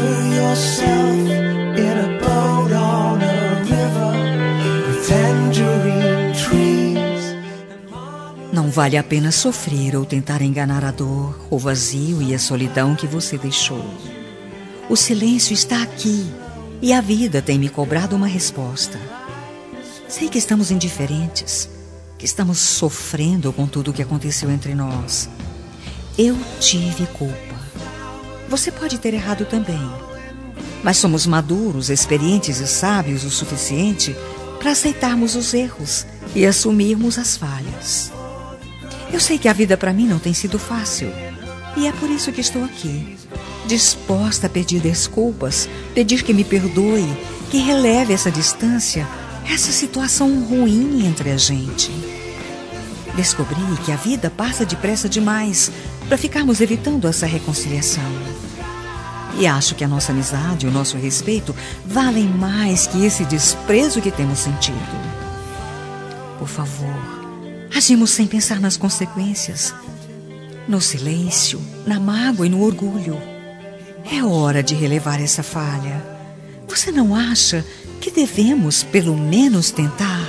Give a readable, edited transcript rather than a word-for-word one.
Picture yourself in a boat on a river with tangerine trees. Não vale a pena sofrer ou tentar enganar a dor, o vazio e a solidão que você deixou. O silêncio está aqui e a vida tem me cobrado uma resposta. Sei que estamos indiferentes, que estamos sofrendo com tudo o que aconteceu entre nós. Eu tive culpa. Você pode ter errado também. Mas somos maduros, experientes e sábios o suficiente para aceitarmos os erros e assumirmos as falhas. Eu sei que a vida para mim não tem sido fácil. E é por isso que estou aqui, disposta a pedir desculpas, pedir que me perdoe, que releve essa distância, essa situação ruim entre a gente. Descobri que a vida passa depressa demais para ficarmos evitando essa reconciliação. E acho que a nossa amizade e o nosso respeito valem mais que esse desprezo que temos sentido. Por favor, agimos sem pensar nas consequências, no silêncio, na mágoa e no orgulho. É hora de relevar essa falha. Você não acha que devemos, pelo menos, tentar?